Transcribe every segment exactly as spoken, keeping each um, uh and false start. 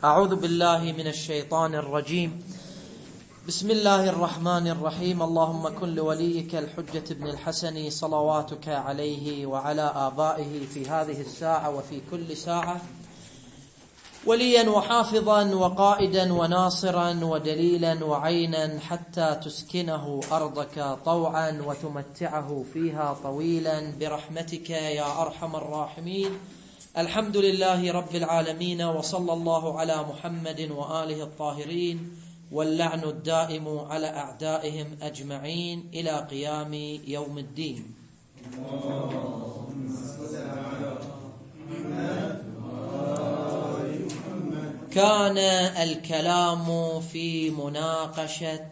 أعوذ بالله من الشيطان الرجيم. بسم الله الرحمن الرحيم. اللهم كن لوليك الحجة ابن الحسن صلواتك عليه وعلى آبائه في هذه الساعة وفي كل ساعة وليا وحافظا وقائدا وناصرا ودليلا وعينا حتى تسكنه أرضك طوعا وتمتعه فيها طويلا برحمتك يا أرحم الراحمين. الحمد لله رب العالمين، وصلى الله على محمد وآله الطاهرين، واللعن الدائم على أعدائهم أجمعين إلى قيام يوم الدين. كان الكلام في مناقشة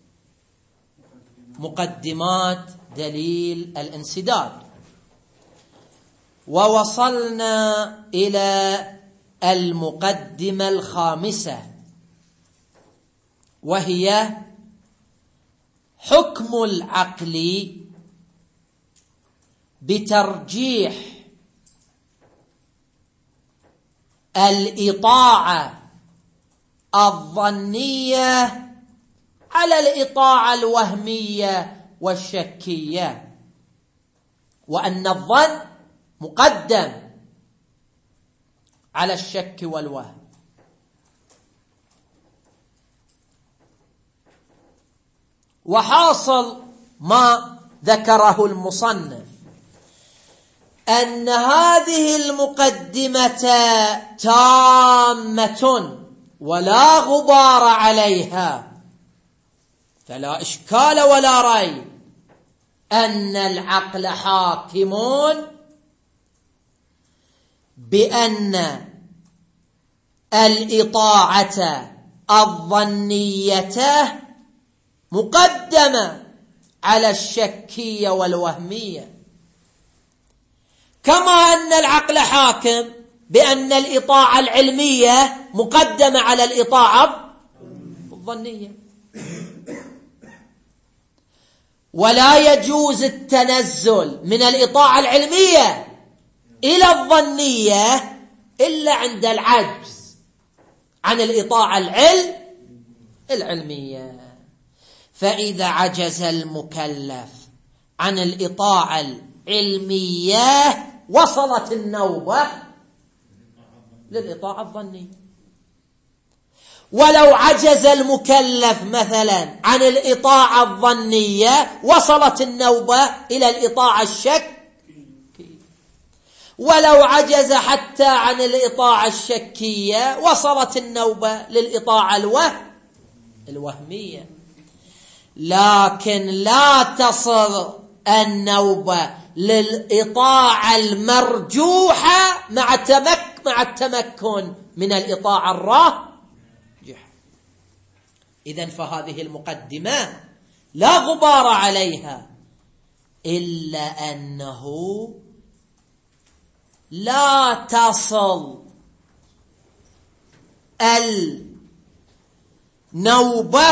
مقدمات دليل الانسداد، ووصلنا إلى المقدمة الخامسة، وهي حكم العقل بترجيح الإطاعة الظنية على الإطاعة الوهمية والشكية، وأن الظن مقدم على الشك والوهم. وحاصل ما ذكره المصنف أن هذه المقدمة تامة ولا غبار عليها، فلا إشكال ولا ريب أن العقل حاكم بأن الإطاعة الظنية مقدمة على الشكية والوهمية، كما أن العقل حاكم بأن الإطاعة العلمية مقدمة على الإطاعة الظنية. ولا يجوز التنزل من الإطاعة العلمية إلى الظنية إلا عند العجز عن الإطاعة العلم العلمية. فإذا عجز المكلف عن الإطاعة العلمية وصلت النوبة للإطاعة الظنية. ولو عجز المكلف مثلا عن الإطاعة الظنية وصلت النوبة إلى الإطاعة الشك. ولو عجز حتى عن الإطاعة الشكية وصلت النوبة للإطاعة الوهم الوهمية. لكن لا تصل النوبة للإطاعة المرجوحة مع تمك مع التمكن من الإطاعة الراجحة. إذن فهذه المقدمة لا غبار عليها، إلا أنه لا تصل النوبة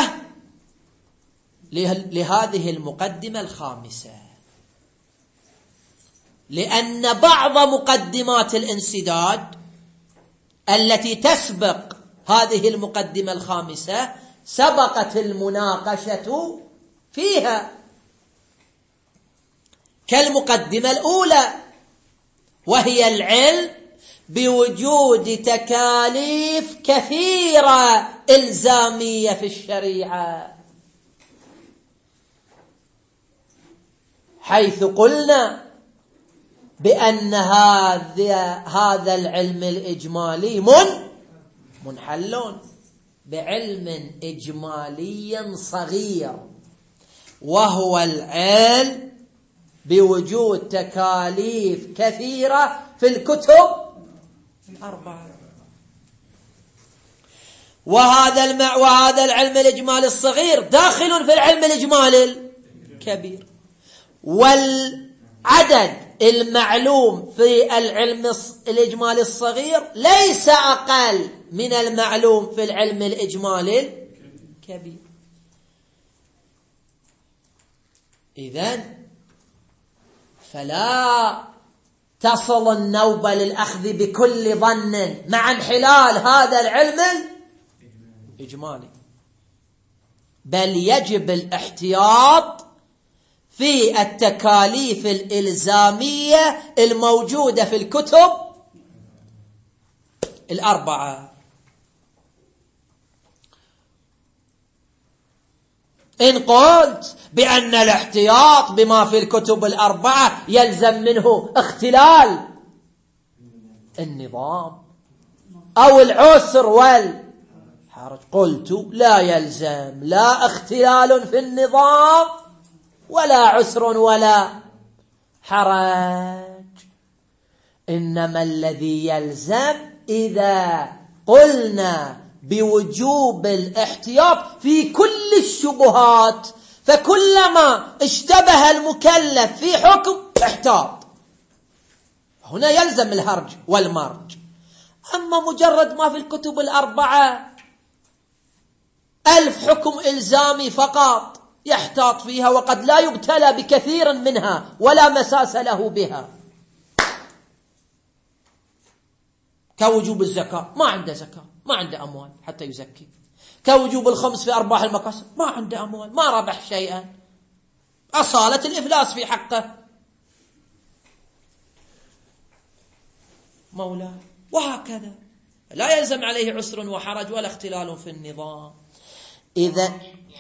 لهذه المقدمة الخامسة، لأن بعض مقدمات الانسداد التي تسبق هذه المقدمة الخامسة سبقت المناقشة فيها، كالمقدمة الأولى وهي العلم بوجود تكاليف كثيرة إلزامية في الشريعة، حيث قلنا بأن هذا هذا العلم الإجمالي من منحل بعلم إجمالي صغير، وهو العلم بوجود تكاليف كثيرة في الكتب الأربعة. وهذا المع وهذا العلم الإجمالي الصغير داخل في العلم الإجمالي الكبير. والعدد المعلوم في العلم الإجمالي الصغير ليس أقل من المعلوم في العلم الإجمالي الكبير. إذن فلا تصل النوبة للأخذ بكل ظن مع انحلال هذا العلم الإجمالي، بل يجب الاحتياط في التكاليف الإلزامية الموجودة في الكتب الأربعة. إن قلت بأن الاحتياط بما في الكتب الأربعة يلزم منه اختلال النظام أو العسر والحرج، قلت لا يلزم لا اختلال في النظام ولا عسر ولا حرج، إنما الذي يلزم إذا قلنا بوجوب الاحتياط في كل الشبهات، فكلما اشتبه المكلف في حكم احتاط، هنا يلزم الهرج والمرج. أما مجرد ما في الكتب الأربعة ألف حكم إلزامي فقط يحتاط فيها، وقد لا يبتلى بكثير منها ولا مساس له بها، كوجوب الزكاة ما عنده زكاة، ما عنده أموال حتى يزكي، كوجوب الخمس في أرباح المكاسب ما عنده أموال، ما ربح شيئا، أصالة الإفلاس في حقه مولاه، وهكذا لا يلزم عليه عسر وحرج ولا اختلال في النظام. إذا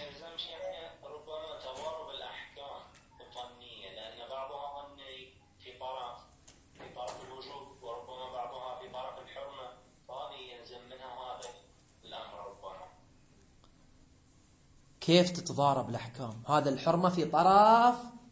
كيف تتضارب الأحكام؟ هذا الحرمة في طرف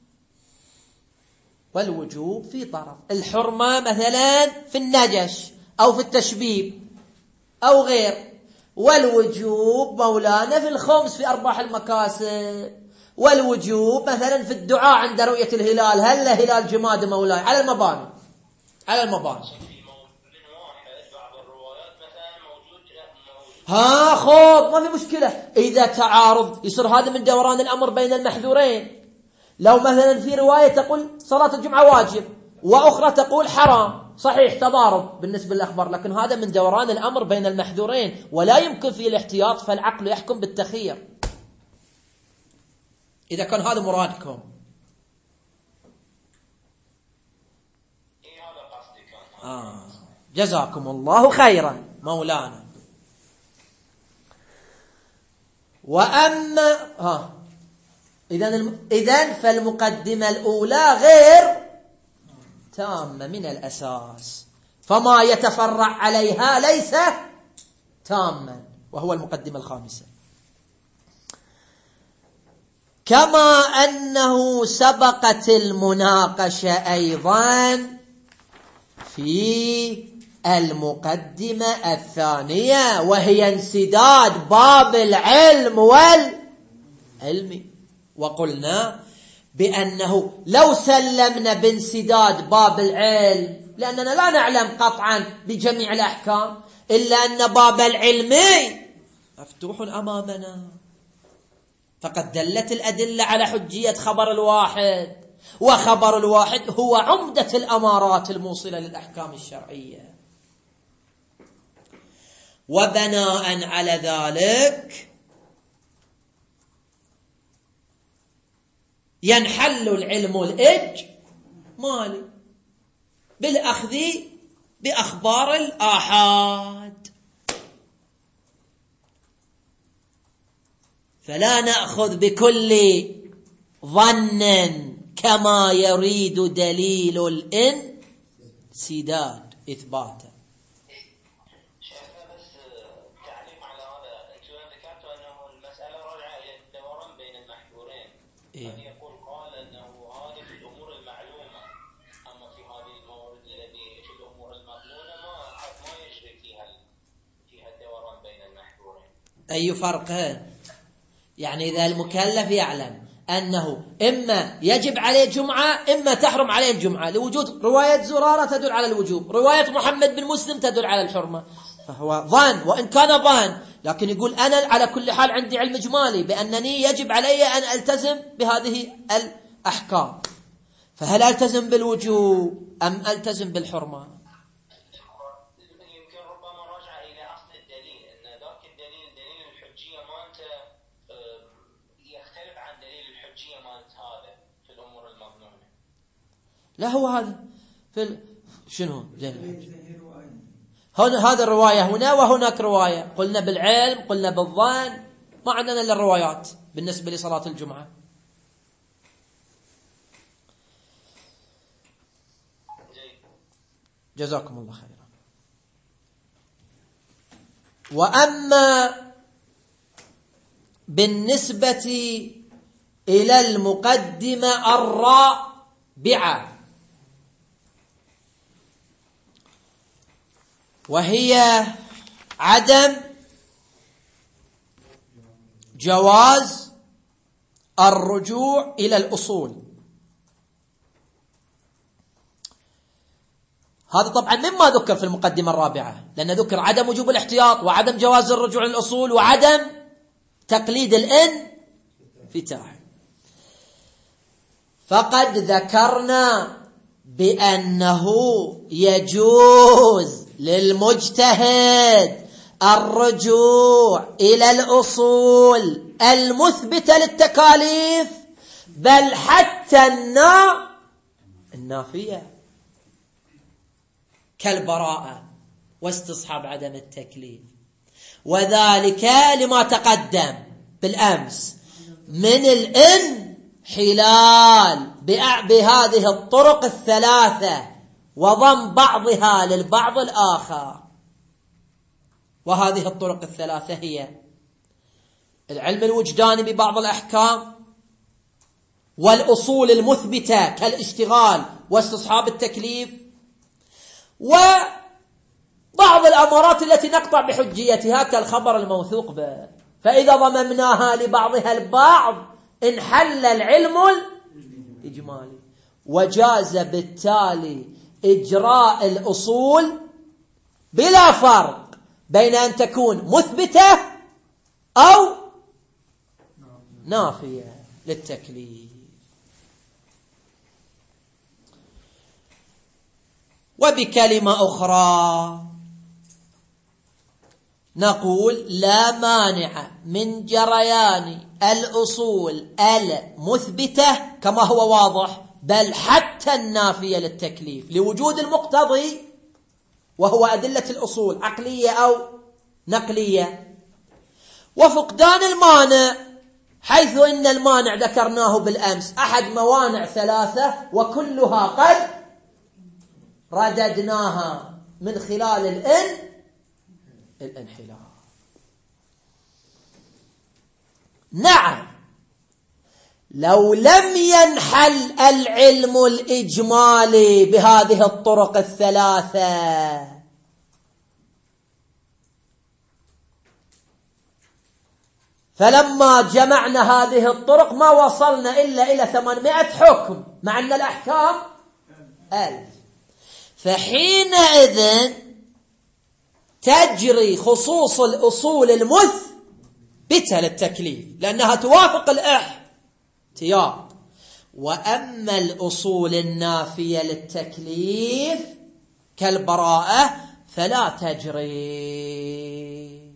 والوجوب في طرف. الحرمة مثلا في النجش أو في التشبيب أو غير، والوجوب مولانا في الخمس في أرباح المكاسب، والوجوب مثلا في الدعاء عند رؤية الهلال، هل هلال جماد مولاي على المباني على المباني ها خوب ما في مشكلة. إذا تعارض يصير هذا من دوران الأمر بين المحذورين. لو مثلا في رواية تقول صلاة الجمعة واجب وأخرى تقول حرام، صحيح تضارب بالنسبة للأخبار، لكن هذا من دوران الأمر بين المحذورين ولا يمكن فيه الاحتياط، فالعقل يحكم بالتخيير إذا كان هذا مرادكم. آه. جزاكم الله خيرا مولانا. وأما ها إذن إذن فالمقدمة الأولى غير تامة من الأساس، فما يتفرع عليها ليس تاما، وهو المقدمة الخامسة. كما أنه سبقت المناقشة أيضا في المقدمة الثانية، وهي انسداد باب العلم والعلم، وقلنا بأنه لو سلمنا بانسداد باب العلم، لأننا لا نعلم قطعا بجميع الأحكام، إلا أن باب العلم مفتوح أمامنا، فقد دلت الأدلة على حجية خبر الواحد، وخبر الواحد هو عمدة الأمارات الموصلة للأحكام الشرعية. وبناء على ذلك ينحل العلم الإجمالي بالأخذ بأخبار الآحاد، فلا نأخذ بكل ظن كما يريد دليل الانسداد إثباتا. إيه؟ يقول قال أنه هذه في الأمور المعلومة، أما في هذه الموارد التي في الأمور المضمونة ما ما يجري فيها فيها الدوران بين المحذورين. أي فرق؟ يعني إذا المكلف يعلم أنه إما يجب عليه جمعة إما تحرم عليه الجمعة، لوجود رواية زرارة تدل على الوجوب، رواية محمد بن مسلم تدل على الحرمة، فهو ظن وإن كان ظن، لكن يقول أنا على كل حال عندي علم إجمالي بأنني يجب علي أن ألتزم بهذه الأحكام، فهل ألتزم بالوجوب أم ألتزم بالحرمة؟ يمكن ربما راجع إلى أصل الدليل، أن ذاك الدليل دليل الحجية مالته يختلف عن دليل الحجية مالت هذا في الأمور المظنونة. لا هو هذا في ال... شنو دليل هنا؟ هذا الرواية هنا وهناك رواية، قلنا بالعلم قلنا بالظن، ما عندنا إلا الروايات بالنسبة لصلاة الجمعة. جزاكم الله خيرا. وأما بالنسبة إلى المقدمة الرابعة وهي عدم جواز الرجوع إلى الأصول، هذا طبعا مما ذكر في المقدمة الرابعة، لأن ذكر عدم وجوب الاحتياط وعدم جواز الرجوع للأصول وعدم تقليد الانفتاح. فقد ذكرنا بأنه يجوز للمجتهد الرجوع إلى الأصول المثبتة للتكاليف، بل حتى النا النافية كالبراءة واستصحاب عدم التكليف، وذلك لما تقدم بالأمس من الانحلال بهذه الطرق الثلاثة وضم بعضها للبعض الآخر. وهذه الطرق الثلاثة هي العلم الوجداني ببعض الأحكام، والأصول المثبتة كالاشتغال واستصحاب التكليف، وبعض الأمارات التي نقطع بحجيتها كالخبر الموثوق به. فإذا ضممناها لبعضها البعض انحل العلم الإجمالي، وجاز بالتالي إجراء الأصول بلا فرق بين أن تكون مثبتة أو نافية للتكليف. وبكلمة أخرى نقول لا مانع من جريان الأصول المثبتة كما هو واضح، بل حتى النافية للتكليف، لوجود المقتضي وهو أدلة الأصول عقلية أو نقلية، وفقدان المانع، حيث إن المانع ذكرناه بالأمس أحد موانع ثلاثة وكلها قد رددناها من خلال الإن الانحلال. نعم، لو لم ينحل العلم الإجمالي بهذه الطرق الثلاثة فلما جمعنا هذه الطرق ما وصلنا إلا إلى ثمانمائة حكم، مع أن الأحكام ألف. فحينئذ تجري خصوص الأصول المثبتة للتكليف لأنها توافق الاحتياط، وأما الأصول النافية للتكليف كالبراءة فلا تجري،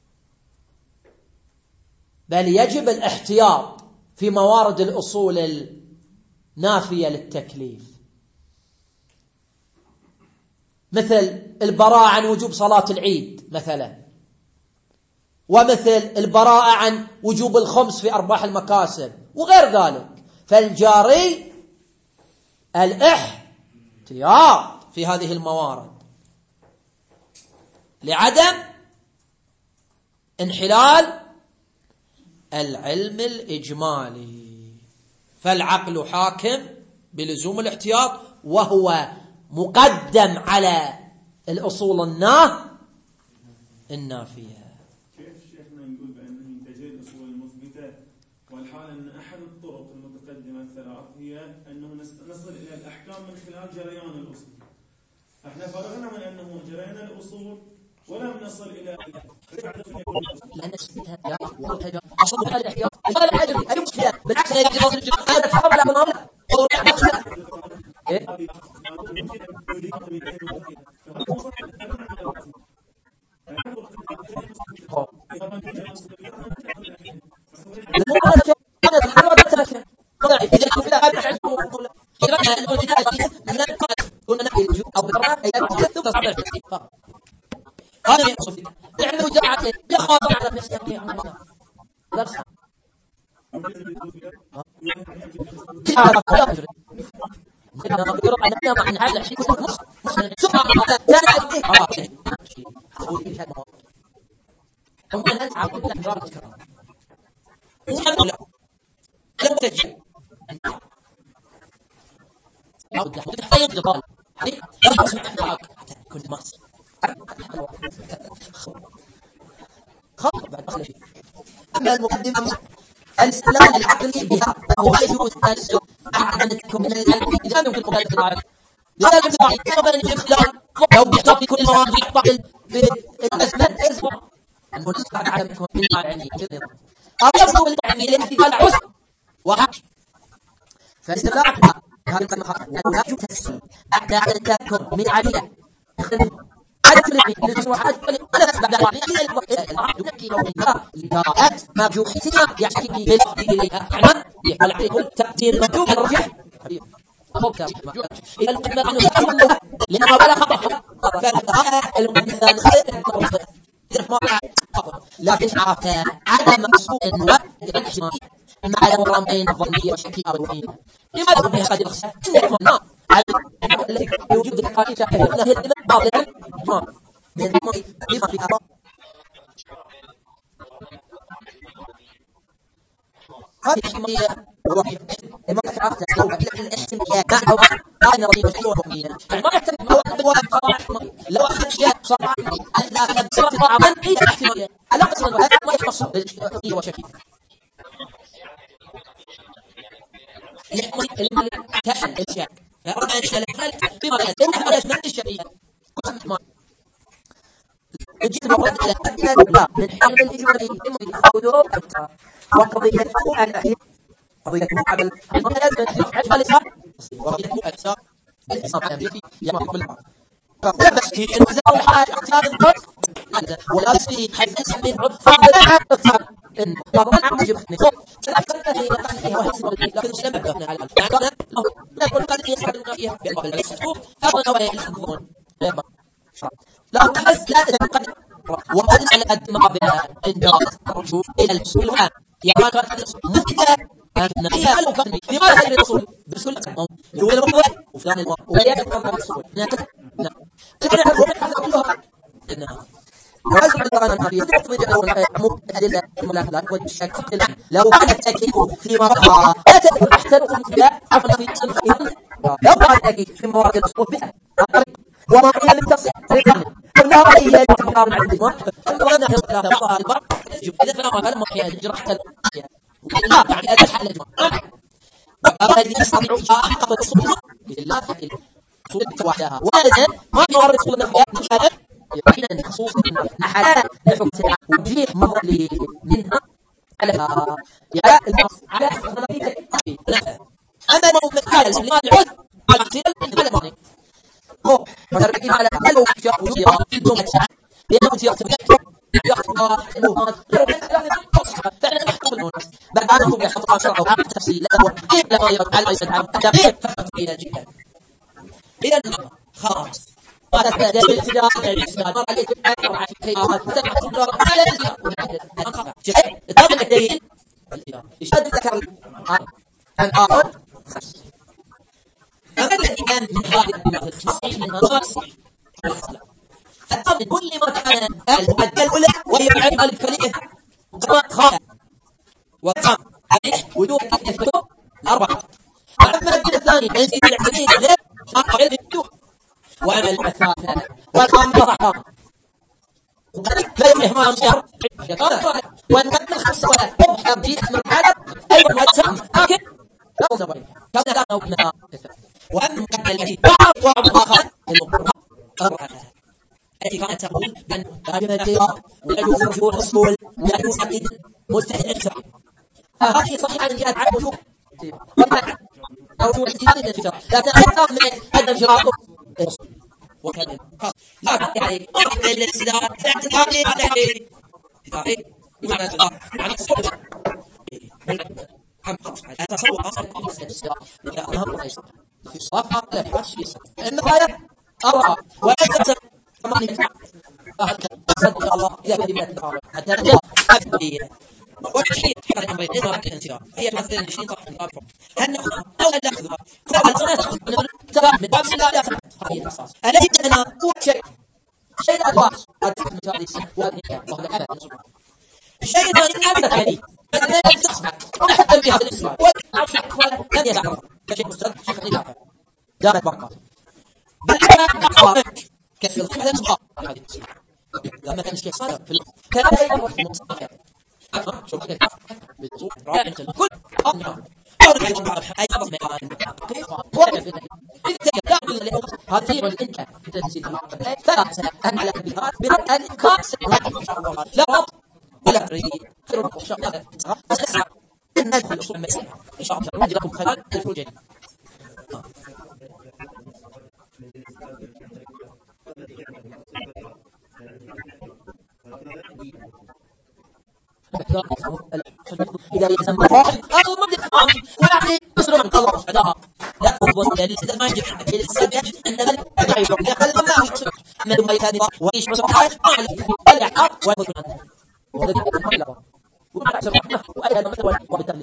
بل يجب الاحتياط في موارد الأصول النافية للتكليف، مثل البراءة عن وجوب صلاة العيد مثلا، ومثل البراءة عن وجوب الخمس في أرباح المكاسب وغير ذلك. فالجاري الاحتياط في هذه الموارد لعدم انحلال العلم الإجمالي. فالعقل حاكم بلزوم الاحتياط، وهو مقدم على الأصول الناه النافية. كيف شيخنا نقول بأنه تجري الأصول المثبتة والحال أن أحد الطرق المتقدمة الثلاث هي أنه نصل إلى الأحكام من خلال جريان الأصول؟ احنا فرغنا من أنه جرينا الأصول ولم نصل إلى لأن نثبتها أصل هذا الاحتياط هذا العجل هذه مشكلة، بالعكس هي دراسة الجماعة هذا تحافظ على مناطق هذا يحصل فيك لأنه جاء يخاف على نفسه لا تصح هذا لا يجري أنا أقول أنا أنا عن هذا الشيء مص مص سبحان لا لا أقول إيش هذا هم أنا أعرف لا جرب تكرر وحنا لا لو تجي أو تحتاج جبال هذه لا تسمع كل مص خطر بعد دخل فيه أما المقدمة الاستدلال العقلي بها هو يجوز التنزل عن التكون من العلم إذا يمكن قبل الإقرار لا يمكن قبل الاستدلال لو بيحطوا في كل المواضيع يحطوا بالأزمات أسبوع نقول نسبة عدم التكون من العلم أو يصدق العلمي للاحتمال عسر وحكي فالاستدلال بها هذا المخاطر أنه يجب تفسير أعدى عن التكون من العلم عدد العلم للمصروحات أنا أسبب لها إلى الوقت يمكن لقاءات مرجوحتها يحكي بالفضل إليها معنى يحمل عليه كل تقدير المرجوح الرجح إذا المقدمة عنه يحمل لأنه بلا خطأ فهذا المقدمة خطأ لكن عرفت عدم سوء الوقت الاحتمالي مع الأمرين الظنية والشكية والوهمية لماذا بها هذه الأخصائية؟ إن يكون الذي يوجد الحقيقة شاكرة لا هي الإمام باطلا جمع من المرء لما في أرى هذه الحمية وروحية لما كتعرفت الاحتمالية مع أو أنا رضي بشيء وروحية ما يحتمل هو أبواب صراحة لو أخذ أشياء صراحة لا تبصرت طبعا هي الاحتمالية على قسم الولاء ما يختص بالشيء وشكية يحمل كشف الأشياء أربع أشياء لك بما يتم على أشمال الشرعية كل ما الجد مرد على أكثر من حل الإجمالي إما يتحولوا أكثر وقضية الفوق الأخير قضية المقابل المقابل حجم الإسحاق وقضية أكثر الإسحاق على بيتي يمر بالبعض فلا بس في الوزارة والحاج أكثر الضغط ولا بس في حيث من عدفة أكثر إن بعض النعم يجب نخوف فالأكثر الذي يقع فيها وهي سبب لكن مسلم أكثر على الألف يعني لا يكون قد يسحب القائية بأنه ليس سحوف هذا نوعي يحكمون لا تحس لا تنقد وقد على قد ما بها إنجاز الرجوع إلى الأصول العام يعني ما كانت الأصول مثل نقيها لو كان لماذا هذه الأصول بأصول الأصول هو المقوى وفلان المقوى ولا يكون الأصول نعم تبنى الروح هذا كلها إنها وهذا العنوان النبي يثبت أن عموم الأدلة الملاحظات والشك لو كان التأكيد فيما وقع لا تكون أحسن الابتداء عفوا في صنف لو كان التأكيد في مواقع الأصول بها وما هي للتصحيح رقم كلها هي تكرار عن الإجماع وأنا في ثلاثة بعضها البعض يجب إذا كان هذا المحيا جرحة الأشياء لا يعني هذا الحل الإجماع الذي يستطيع حقق الأصول لله أصول وحدها وهذا ما يورد أصول الأحياء يبين خصوص نحلات لحكمها وجيه مر لي منها على يا النص على نظرية أما لو مثال لما العد على عصير المعنى هو مدركين على ألو جاء وجيه بدون أجساد لأنه تيأتي يخطى المهمات فعلا نحكم المهمات بعدهم يحطها شرعه عن تفسير له لما يفعل يسعى تغيير فقط إلى جهة إذا خلاص هذا دليل الابتداء الإسلام مر عليك الآية وعلى الكيمات وتبع تدرر على الإسلام شيء الطابع الدليل الابتداء إشهاد ذكر عن آخر فما الذي كان من هذه المثل تصحيح من نصيح فالطابع كل ما كان المادة الأولى وهي علم الكلمة قراءة خاطئة وقام عليه وجوه الكتب الأربعة أما المادة الثانية عند العلمين غير خاطئ علم الوجوه وأنا الأثاثة والقام بضعها لا يمنح ما أمشير وأن قد نخص ولا يبحر جيد من العالم أيضا ما تسمى لكن لا تصبر كان لا نوبنا وأن مكان الذي بعض وعض آخر المقربة أربعة التي كانت تقول بأن غالبا الخيار ويجوز رجوع الأصول ويجوز عقيد مستحيل أكثر هذه صحيحة من جهة عدم وجوب رجوع الإنسان من الفكرة لكن أكثر من هذا الجراء وكذا لا يعني ما في الاستدلال الاعتقادي على بمعنى يعني أتصور أصلا في الصفحة لا يحشي النهاية أرى ويجب كمان صدق الله إذا كلمة الدعوة حتى نجد أكبرية وشيء حتى الأمر إذا كان انتظار هي مثلا شيء صح من الأرفع هل نأخذ أو لا نأخذها فالسنة تأخذ من التباب من باب لا لا هذه الأساس الذي أنا هو شيء شيء الأدواس أتحدث من هذه السنة وهذه وهذا أبدا الشيء الذي أبدا يعني مثلا تصبح ونحن في هذا الإسلام وعرف الأخوان لم يدعوا كشيء مستند شيء خليفة دارت بركاته بل أنا كيف يضيف هذا الصغار هذه لما كان الشيء صار في كان لا يعرف المصطلح أفهم شو كذا بالصوت رائع مثل كل أمر أو نحن نعرف أي أمر من كيف ولا في إذا لا بد من هذه الإنكار في تنسيق ثلاثة أن على البهار بهار الإنكار إن شاء الله لا ربط ولا ريدي خير إن شاء الله بس نسعى أن ندخل الأصول المسيح إن شاء الله نجد لكم خلال الفروجين إذا يسمى أو مبدأ قانون ويعني مسلم من الله سبحانه لا أفضل إذا ما يجب الإنسان يجب أن ذلك يعيش يقل ما هو يحسن من ما يتاني ويش مسلم حاجة أعلى الإعقاب ويفضل عنه وهذا يجب أن يحلقه وما يحسن رحمه وأيضا مثل وبالتالي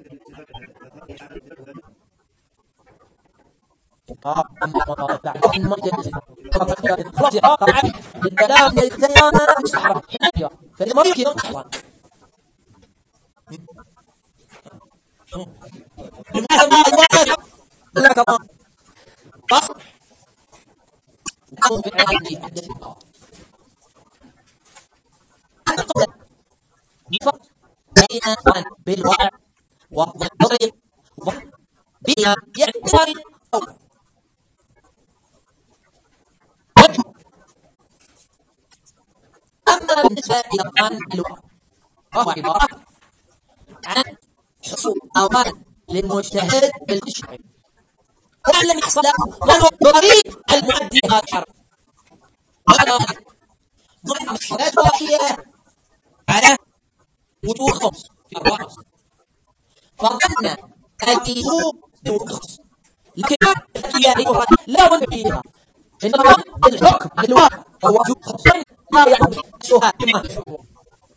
آه أما ما بعد ما يجب خلاص يا طبعا الكلام الزيانة مستحرم حناية فإذا ما يمكن أن تحوان لماذا ما الواجب لك الله فصل نحن في العالم حدث الله أنا قبل نفق بين من بالوضع والضرب بين يعتبر أول أما بالنسبة إلى القرآن اللغة فهو عبارة عن حصول أوان للمجتهد بالشرع وأن لم يحصل له وهو الطريق المؤدي إلى الحرب وهذا ضمن مسألات واحدة على وجوه خمس في أربعة فظن الوجوب بالخمس لكن اختيارها لا بد فيها إنما الحكم بالواقع هو وجوب خمس ما يعود الشهاء بما تشوفون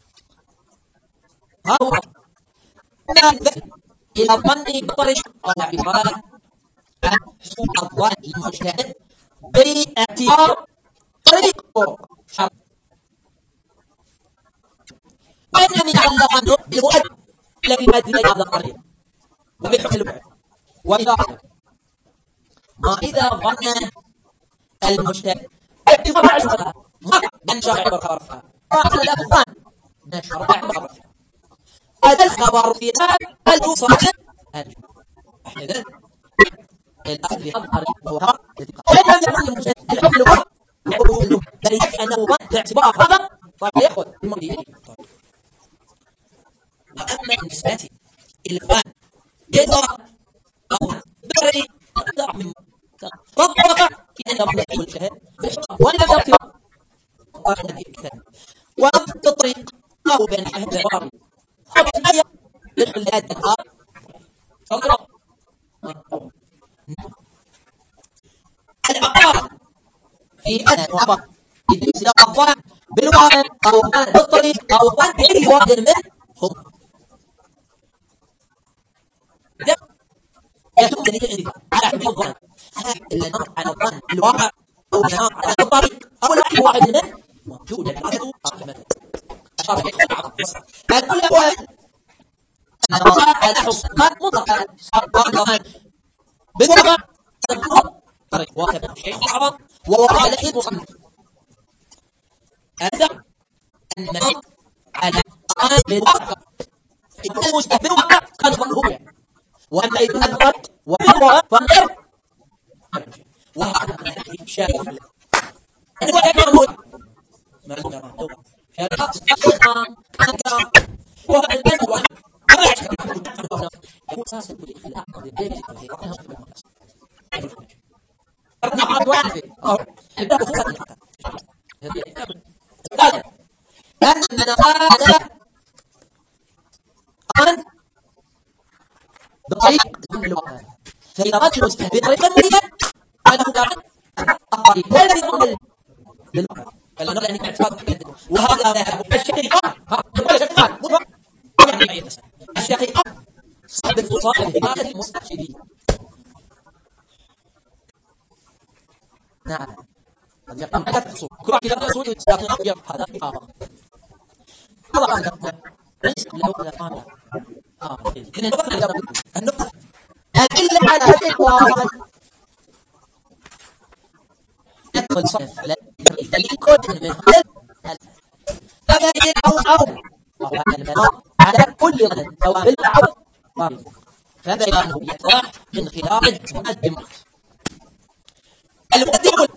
هذا هو نذهب إلى الظن بطريق أو عبارة عن حصول الظن للمجتهد باعتبار طريق شرع وإن يتعلق عنه بالمؤدي الذي يؤدي إلى هذا الطريق وبالحكم الوحي وإذا ما إذا ظن المجتهد باعتبار معرفتها من شرع بخارفها فأنا لا أظن من شرع بخارفها هذا الخبر في هذا الوصف إذن الأخذ في هذا الطريق هو هذا الذي قال لم يكن المجتهد الحكم الوحي يقول اللغة بل يجب أنه ظن باعتبار هذا فيأخذ بمؤديه وأما بالنسبة إلى الآن يدرى أو بري أدرى من ربما في أن ربنا يقول الشهاد وأن ذلك وأن ذلك وأن الطريق أو بين الشهاد والرابط وبين أي يدخل لهذا الآن فضرب العقار في أنا وعبر يدرس إلى الظن بالواقع أو بالطريق أو بأي واحد منه هم يتم ذلك على حد الظن إلا نمر على الظن الواقع أو نمر على الطريق أو الواحد واحد منه موجود العدد أرحمة أشار إليه العقل فالكل هو أن الظن على حصن مطلقا صار ظن بالواقع طريق واقع شيء صعب ووقع عليه المصنف هذا النمر على الظن بالواقع إذا المجتهد بالواقع كان ظنه يعني وأما إذا أدرك وأدرك فأمر وهذا شاهد أنا أقول لك أقول ما أقول شاهد أخيرا كانت وهذا البلد وأنا ما يعتقد يقول أساسا يقول إخلاء أنا عبد واحد الباب فوق لأن من هذا بطريقة الواقع. فإذا رجل مستهل بطريقة معينة فإنه داخل الطريق لا الذي يقول للواقع. فلا نرى أنك اعتقاد وهذا الشقيقان الشقيقان الشقيقان صاحب صاحب هذا المستشهدين. نعم قد يقام على الحصول كل كتاب الرسول لكن أخبر هذا في آخر هذا قام ليس له ولا قام آه إن النقطة النقطة أدل على هذه الواقع يدخل صنف على الدليل كل من هذا فبدل أو أو وهو المناط على كل ظن سواء بالبعض فبيانه يتراح من خلال المقدمات. المقدمة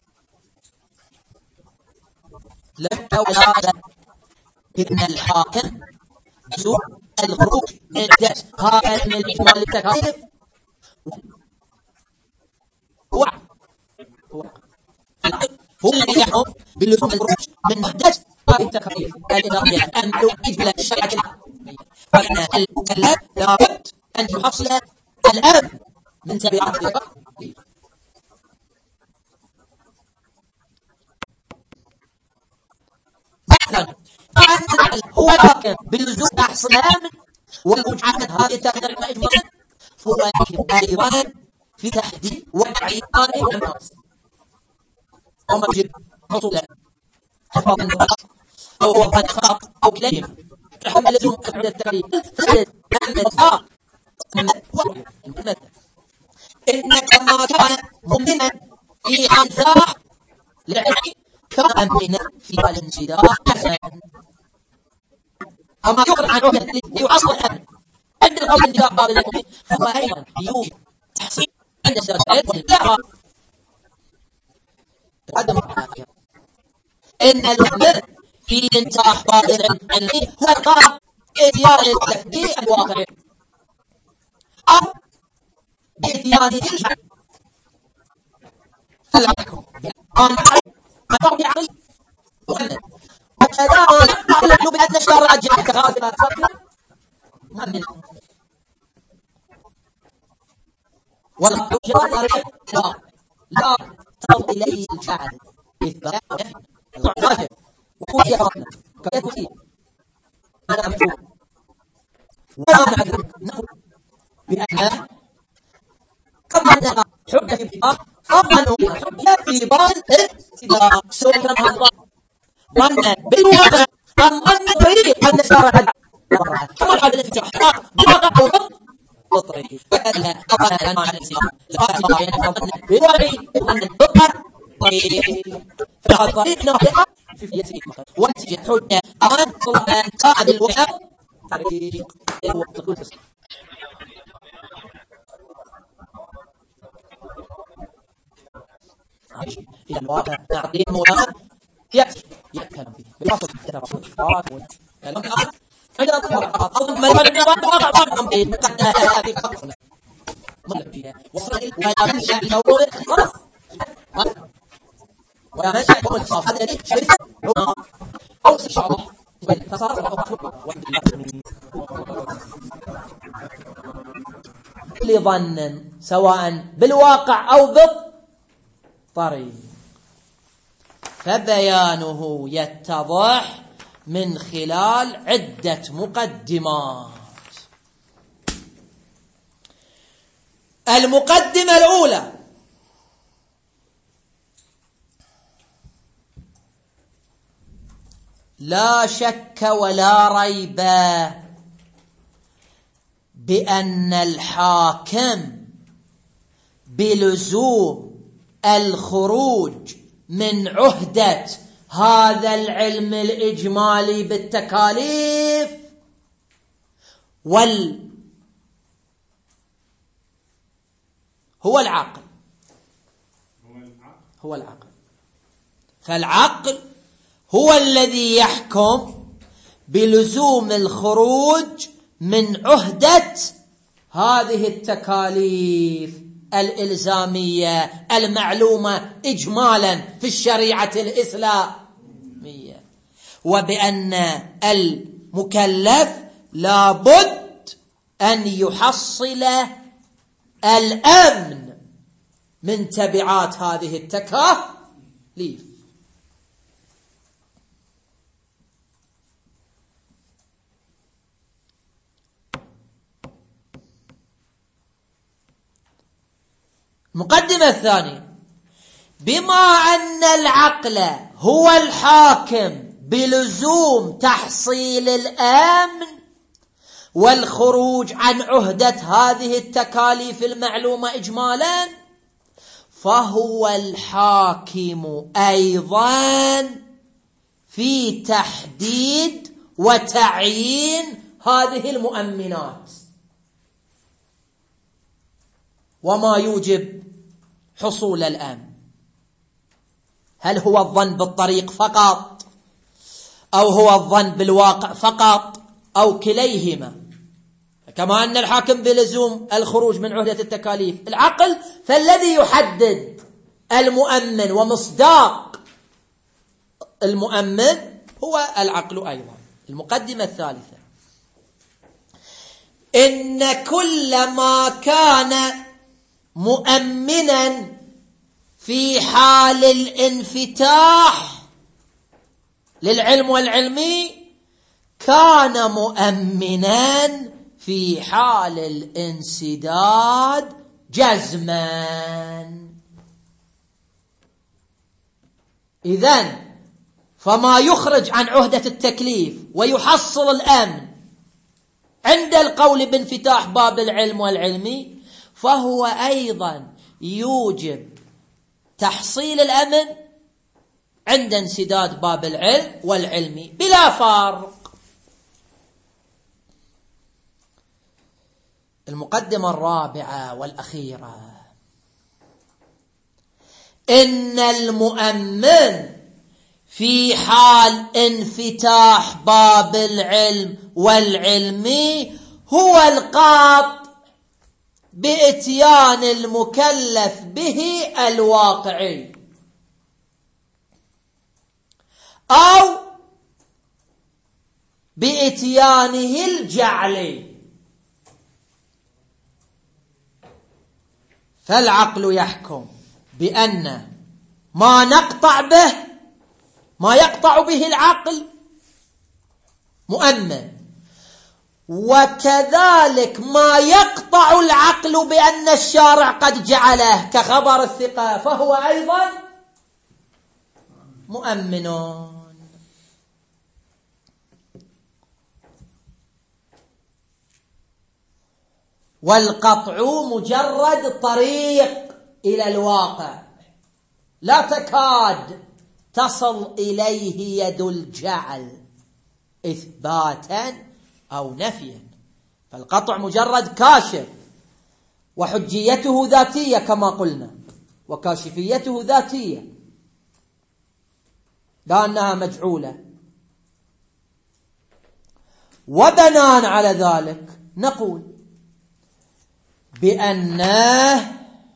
لك ولا إن الحاكم بسوء الخروج من الدرس هذا من الإجمال التكاليف هو هو الذي يحكم بلزوم الخروج من الدرس هذه التكاليف الإضافية أن يجمل الشرع فإن المكلف لابد أن يحصل الأمن من تبعات التكاليف. هو الحاكم بلزوم أحصنام والمجعلة هذه التكاليف إجمالا فهو أيضا في تحديد وتعيين الناس وما يجب حصولا حفاظ الناس أو هو قد خاط أو كليهم تحمل لزوم أفعال التكاليف فجد نعمل آه إنك ما كان ممكنا في عنزاح لعلم كان منا في الانسداح حسنا أما يقرأ عن عهد ليعصر الأمن عند الأمن انتداء قابل لكم فهو أيضا يوجد تحصيل عند السياسات لا تقدم الحاكم إن الأمر في انتاح قابل عنه هو قام إتيان التكبير الواقع أو بإتيان الشعب فالعكم أن أطور بعقل وأمن وكذا نحن بأن نشتغل أجل كغافلة مؤمن ولا لا لا تضع إليه الجعل إثبات الواجب وقوة يفرقنا كيف فيه أنا أمشون ولا نعلم نقول بأنها كما أنها حجة في الباب أما أنه حجة في باب الاتباع سورة الله وأن بالواقع أن نريد أن نشتغل كما الحاجة التي تحقق بواقع أو بالطريق وكذلك أقل لنا عن الإسلام لقد الله ينفضل بالواقع أن نتبقى فهذا طريق نوحيها في فيتك وانتجه حجة أمان طلبا قاعد الوحى طريق الوقت كل تسلم إلى الواقع تعطيه مولانا يأتي يتكلم فيه بالفصل كتاب الصفات والكلام الآخر عندنا طبعا أظن ما يبقى لنا واقع واقع بين مقدمة هذه الفصل مطلب فيها وصل إلى منشأ الموضوع خلاص ولا منشأ الموضوع الخاص هذا الذي شركة هنا أوصل إن شاء الله تصارف لظن سواء بالواقع أو بالطريق فبيانه يتضح من خلال عدة مقدمات. المقدمة الأولى لا شك ولا ريب بأن الحاكم بلزوم الخروج من عهدة هذا العلم الإجمالي بالتكاليف وال هو العقل هو العقل فالعقل هو الذي يحكم بلزوم الخروج من عهدة هذه التكاليف الإلزامية المعلومة إجمالا في الشريعة الإسلامية وبأن المكلف لابد أن يحصل الأمن من تبعات هذه التكاليف. المقدمة الثانية: بما أن العقل هو الحاكم بلزوم تحصيل الأمن والخروج عن عهدة هذه التكاليف المعلومة إجمالا، فهو الحاكم أيضا في تحديد وتعيين هذه المؤمنات وما يوجب حصول الأمن. هل هو الظن بالطريق فقط، أو هو الظن بالواقع فقط، أو كليهما؟ كما أن الحاكم بلزوم الخروج من عهدة التكاليف العقل، فالذي يحدد المؤمن ومصداق المؤمن هو العقل أيضا. المقدمة الثالثة: إن كل ما كان مؤمنا في حال الانفتاح للعلم والعلمي كان مؤمنا في حال الانسداد جزما. إذن فما يخرج عن عهدة التكليف ويحصل الأمن عند القول بانفتاح باب العلم والعلمي، فهو أيضا يوجب تحصيل الأمن عند انسداد باب العلم والعلمي بلا فرق. المقدمة الرابعة والأخيرة: إن المؤمن في حال انفتاح باب العلم والعلمي هو القاط بإتيان المكلف به الواقعي، أو بإتيانه الجعلي. فالعقل يحكم بأن ما نقطع به ما يقطع به العقل مؤمن، وكذلك ما يقطع العقل بأن الشارع قد جعله كخبر الثقة فهو أيضا مؤمن. والقطع مجرد طريق إلى الواقع لا تكاد تصل إليه يد الجعل إثباتا أو نفيا. فالقطع مجرد كاشف، وحجيته ذاتية كما قلنا، وكاشفيته ذاتية لا أنها مجعولة. وبناء على ذلك نقول بأنه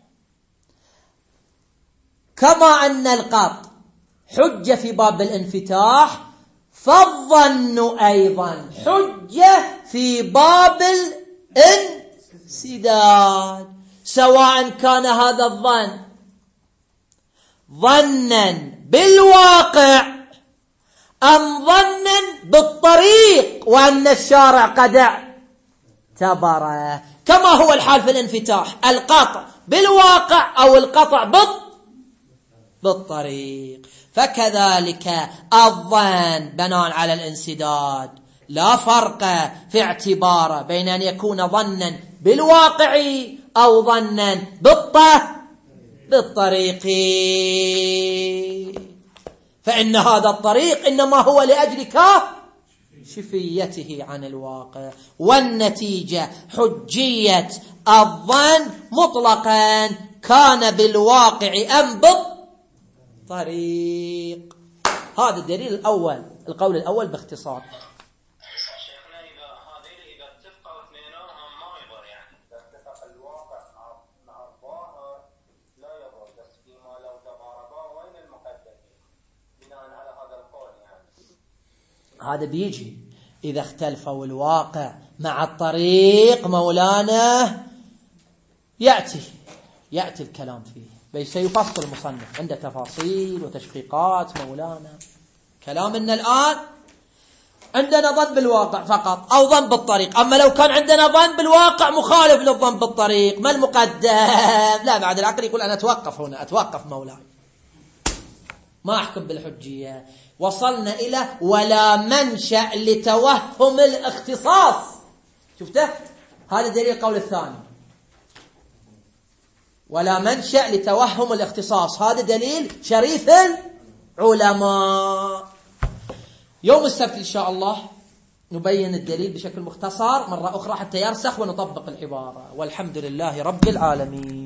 كما أن القطع حجة في باب الانفتاح، فالظن أيضا حجة في باب الانسداد، سواء كان هذا الظن ظنا بالواقع أم ظنا بالطريق وأن الشارع قد اعتبره، كما هو الحال في الانفتاح، القطع بالواقع أو القطع بالطريق. فكذلك الظن بناء على الانسداد لا فرق في اعتباره بين أن يكون ظنا بالواقع أو ظنا بالطريق، فإن هذا الطريق إنما هو لأجل كاشفيته عن الواقع. والنتيجة حجية الظن مطلقا كان بالواقع أم بالطريق. هذا الدليل الأول، القول الأول باختصار. شيخنا إذا هذين إذا اتفقوا اثنينهم ما يضر، يعني إذا اتفق الواقع مع الظاهر لا يضر، بس فيما لو تضاربا وين المقدم بناء على هذا القول؟ يعني هذا بيجي إذا اختلفوا الواقع مع الطريق مولانا يأتي يأتي الكلام فيه، سيفصل المصنف عنده تفاصيل وتشقيقات مولانا. كلامنا الآن عندنا ظن بالواقع فقط أو ظن بالطريق. أما لو كان عندنا ظن بالواقع مخالف للظن بالطريق، ما المقدم؟ لا، بعد العقل يقول أنا أتوقف هنا، أتوقف مولاي، ما أحكم بالحجية. وصلنا إلى ولا منشأ لتوهم الاختصاص. شفته؟ هذا دليل القول الثاني، ولا منشأ لتوهم الاختصاص، هذا دليل شريف العلماء. يوم السبت إن شاء الله نبين الدليل بشكل مختصر مرة أخرى حتى يرسخ ونطبق العبارة. والحمد لله رب العالمين.